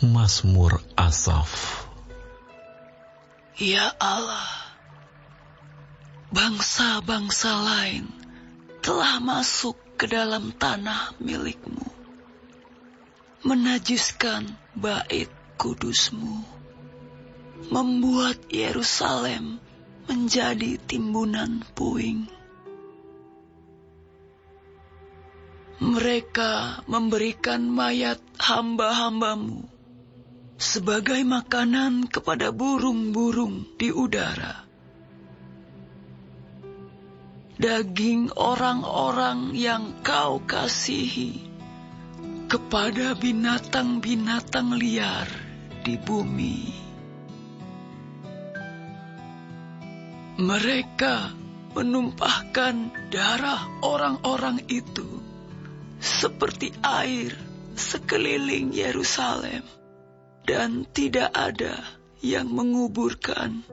Mazmur Asaf. Ya Allah, bangsa-bangsa lain telah masuk ke dalam tanah milik-Mu, menajiskan bait kudus-Mu, membuat Yerusalem menjadi timbunan puing. Mereka memberikan mayat hamba-hamba-Mu sebagai makanan kepada burung-burung di udara. Daging orang-orang yang Kau kasihi kepada binatang-binatang liar di bumi. Mereka menumpahkan darah orang-orang itu seperti air sekeliling Yerusalem, dan tidak ada yang menguburkan.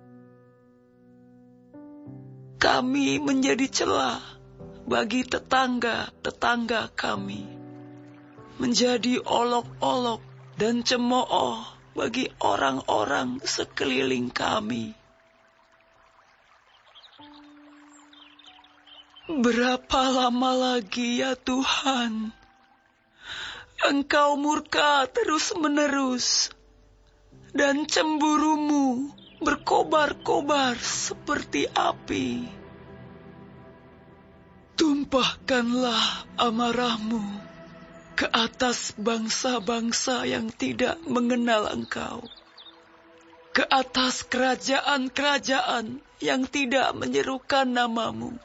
Kami menjadi celah bagi tetangga-tetangga kami, menjadi olok-olok dan cemooh bagi orang-orang sekeliling kami. Berapa lama lagi ya Tuhan, Engkau murka terus-menerus, dan cemburu-Mu berkobar-kobar seperti api. Tumpahkanlah amarah-Mu ke atas bangsa-bangsa yang tidak mengenal Engkau, ke atas kerajaan-kerajaan yang tidak menyerukan nama-Mu.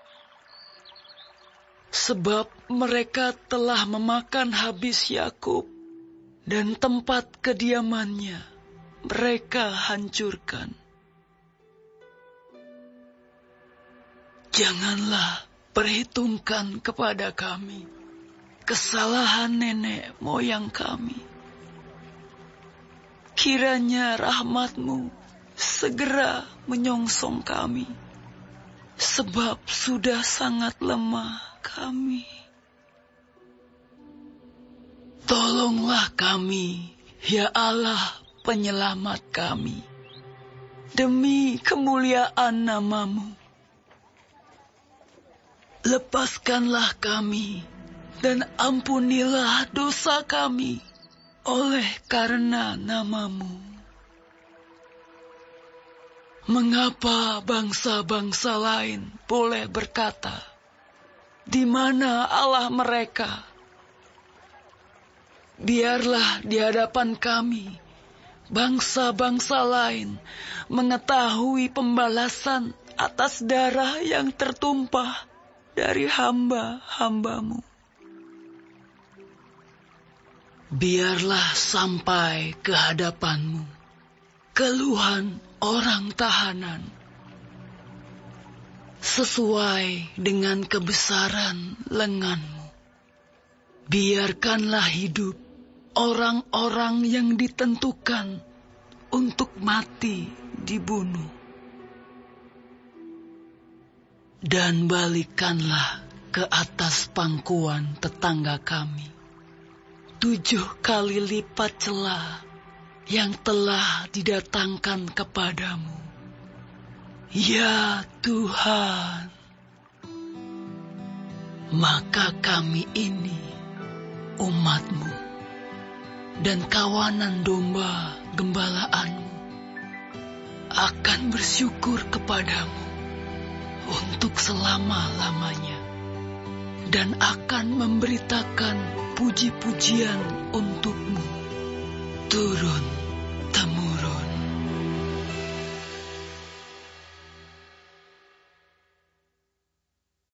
Sebab mereka telah memakan habis Yakub, dan tempat kediamannya mereka hancurkan. Janganlah perhitungkan kepada kami kesalahan nenek moyang kami. Kiranya rahmat-Mu segera menyongsong kami, sebab sudah sangat lemah kami. Tolonglah kami, ya Allah penyelamat kami, demi kemuliaan nama-Mu. Lepaskanlah kami dan ampunilah dosa kami oleh karena nama-Mu. Mengapa bangsa-bangsa lain boleh berkata, di mana Allah mereka? Biarlah di hadapan kami bangsa-bangsa lain mengetahui pembalasan atas darah yang tertumpah dari hamba-hamba-Mu. Biarlah sampai ke hadapan-Mu keluhan orang tahanan, sesuai dengan kebesaran lengan-Mu. Biarkanlah hidup orang-orang yang ditentukan untuk mati dibunuh. Dan balikkanlah ke atas pangkuan tetangga kami 7 kali lipat celah yang telah didatangkan kepadamu. Ya Tuhan, maka kami ini umat-Mu dan kawanan domba gembalaan-Mu akan bersyukur kepadamu untuk selama-lamanya, dan akan memberitakan puji-pujian untuk-Mu turun